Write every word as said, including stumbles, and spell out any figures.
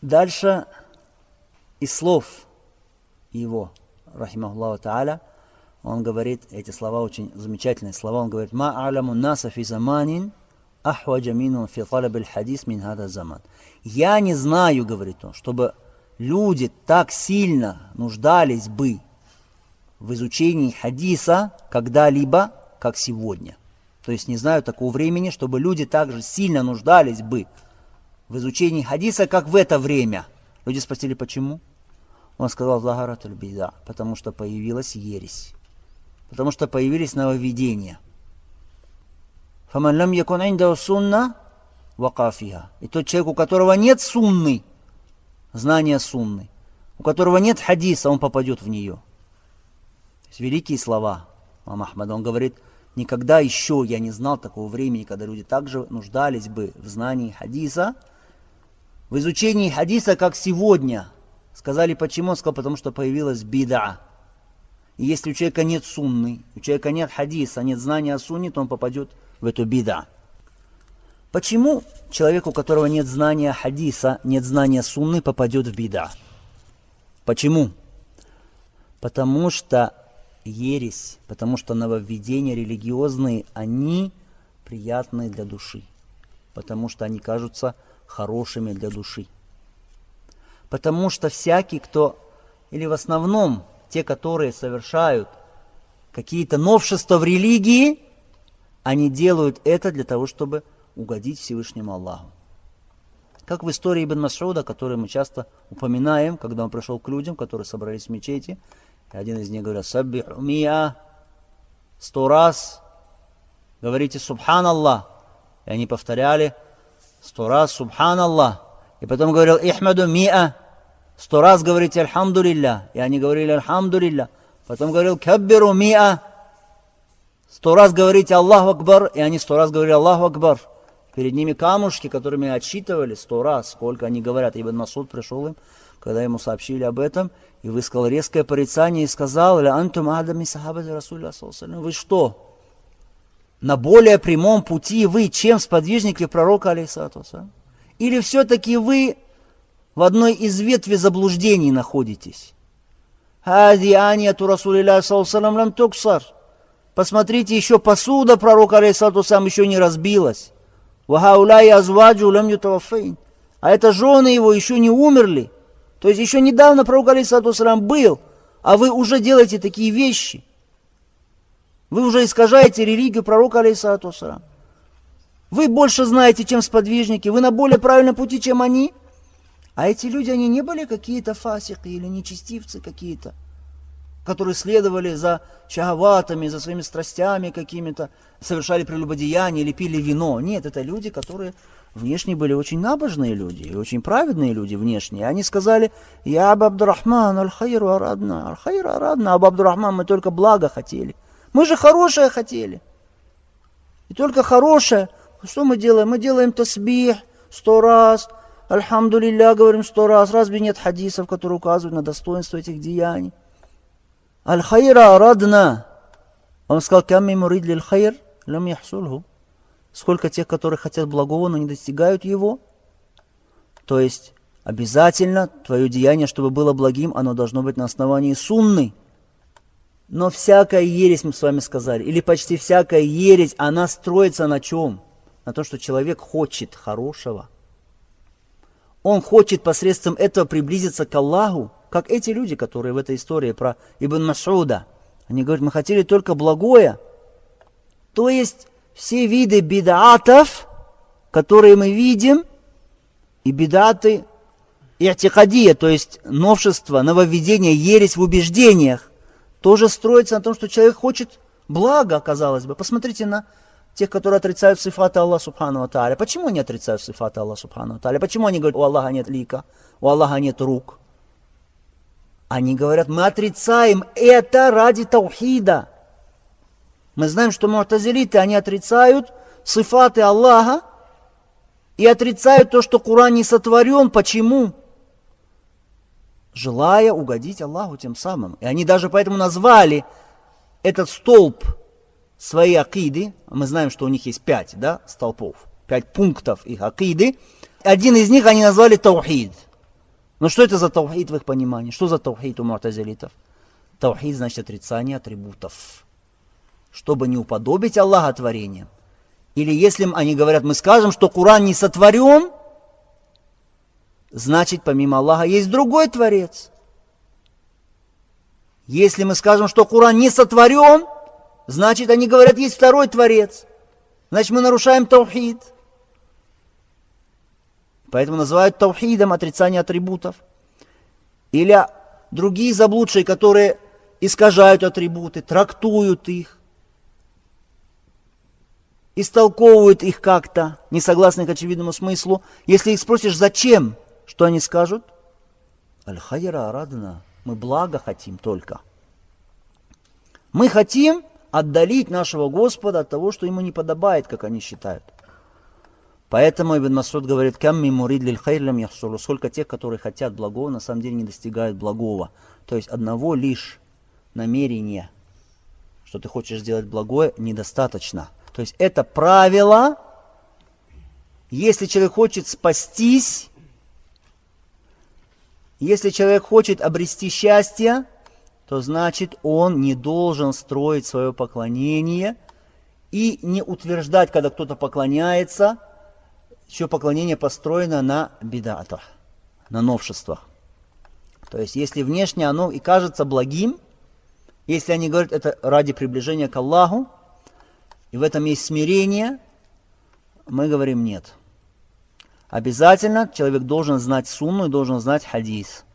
Дальше из слов его, рахимахуллаху та'аля, он говорит, эти слова очень замечательные слова, он говорит: «Ма а'ламу наса фи заманин ахваджа минхум фи талабил хадис мин хаза заман». Я не знаю, говорит он, чтобы люди так сильно нуждались бы в изучении хадиса когда-либо, как сегодня. То есть не знаю такого времени, чтобы люди так же сильно нуждались бы в изучении хадиса, как в это время. Люди спросили, почему? Он сказал: «Захаратуль бида», потому что появилась ересь, потому что появились нововведения. «Фаман лам якун индаху сунна вака фиха». И тот человек, у которого нет сунны, знания сунны, у которого нет хадиса, он попадет в нее. То есть великие слова имама Ахмада. Он говорит: никогда еще я не знал такого времени, когда люди также нуждались бы в знании хадиса, в изучении хадиса, как сегодня. Сказали, почему? Он сказал, потому что появилась бида. И если у человека нет сунны, у человека нет хадиса, нет знания о сунне, то он попадет в эту бида. Почему человек, у которого нет знания хадиса, нет знания сунны, попадет в бида? Почему? Потому что ересь, потому что нововведения религиозные, они приятны для души, потому что они кажутся хорошими для души. Потому что всякий, кто, или в основном те, которые совершают какие-то новшества в религии, они делают это для того, чтобы угодить Всевышнему Аллаху. Как в истории Ибн Мас'уда, которую мы часто упоминаем, когда он пришел к людям, которые собрались в мечети, и один из них говорил: «Саббиху миа», сто раз говорите «Субханаллах». И они повторяли сто раз «Субханаллах». И потом говорил: «Ихмаду миа», сто раз говорите «Альхамдулилля». И они говорили «Альхамдулилля». Потом говорил: «Каббиру миа», сто раз говорите «Аллаху Акбар», и они сто раз говорили «Аллаху Акбар». Перед ними камушки, которыми отсчитывали сто раз, сколько они говорят. Ибн Мас'уд пришел им, когда ему сообщили об этом, и высказал резкое порицание и сказал: «Ля антум адами сахабати Расулля саллаллаху алейхи ва саллям». Вы что, на более прямом пути вы, чем сподвижники пророка, алейхиссалату вассалям? Или все-таки вы в одной из ветвей заблуждений находитесь? «Хади анияту Расулилля саллаллаху алейхи ва саллям лам туксар». Посмотрите, еще посуда пророка, алейхиссалату вассалям, еще не разбилась. «Вахауляй азваджу лам ютаваффейн». А это жены его еще не умерли. То есть еще недавно пророк, алейхиссалату вассалям, был, а вы уже делаете такие вещи. Вы уже искажаете религию пророка, алейхиссалату вассалям. Вы больше знаете, чем сподвижники, вы на более правильном пути, чем они. А эти люди, они не были какие-то фасики или нечестивцы какие-то, которые следовали за шахаватами, за своими страстями какими-то, совершали прелюбодеяния или пили вино. Нет, это люди, которые внешне были очень набожные люди, и очень праведные люди внешне. И они сказали: «Я Абу Абдурахман, аль-хайру арадна, аль-хайру арадна». Абу Абдурахман, мы только благо хотели. Мы же хорошее хотели. И только хорошее. Что мы делаем? Мы делаем тасбих сто раз, альхамдулилля говорим сто раз. Разве нет хадисов, которые указывают на достоинство этих деяний? Аль-хайра арадна. Он сказал: «Камми мурид лиль хайр, лам яхсульху». Сколько тех, которые хотят благого, но не достигают его. То есть обязательно твое деяние, чтобы было благим, оно должно быть на основании сунны. Но всякая ересь, мы с вами сказали, или почти всякая ересь, она строится на чем? На том, что человек хочет хорошего. Он хочет посредством этого приблизиться к Аллаху, как эти люди, которые в этой истории про Ибн Мас'уда. Они говорят: мы хотели только благое. То есть все виды бид'атов, которые мы видим, и бид'аты и'тикадия, то есть новшество, нововведение, ересь в убеждениях, тоже строится на том, что человек хочет блага, казалось бы. Посмотрите на тех, которые отрицают сифаты Аллаха субхану ва тааля. Почему они отрицают сифаты Аллаха субхану ва тааля? Почему они говорят: у Аллаха нет лика, у Аллаха нет рук? Они говорят: мы отрицаем это ради таухида. Мы знаем, что му'тазилиты, они отрицают сифаты Аллаха и отрицают то, что Коран не сотворен. Почему? Желая угодить Аллаху тем самым. И они даже поэтому назвали этот столб своей акиды. Мы знаем, что у них есть пять, да, столпов, пять пунктов их акиды. Один из них они назвали таухид. Но что это за таухид в их понимании? Что за таухид у му'тазилитов? Таухид значит отрицание атрибутов. Чтобы не уподобить Аллаха творением. Или если они говорят, мы скажем, что Коран не сотворен, значит помимо Аллаха есть другой Творец. Если мы скажем, что Коран не сотворен, значит они говорят, есть второй Творец. Значит мы нарушаем таухид. Поэтому называют таухидом отрицание атрибутов. Или другие заблудшие, которые искажают атрибуты, трактуют их, истолковывают их как-то, не согласны к очевидному смыслу. Если их спросишь, зачем, что они скажут? Аль-хайра арадна. Мы благо хотим только. Мы хотим отдалить нашего Господа от того, что ему не подобает, как они считают. Поэтому Ибн Мас'уд говорит, «Кам ми мурид лиль хайр лям яхсулу». Сколько тех, которые хотят благого, на самом деле не достигают благого. То есть одного лишь намерения, что ты хочешь сделать благое, недостаточно. То есть это правило, если человек хочет спастись, если человек хочет обрести счастье, то значит он не должен строить свое поклонение и не утверждать, когда кто-то поклоняется, чье поклонение построено на бидатах, на новшествах. То есть если внешне оно и кажется благим, если они говорят это ради приближения к Аллаху, и в этом есть смирение, мы говорим нет. Обязательно человек должен знать сунну и должен знать хадис.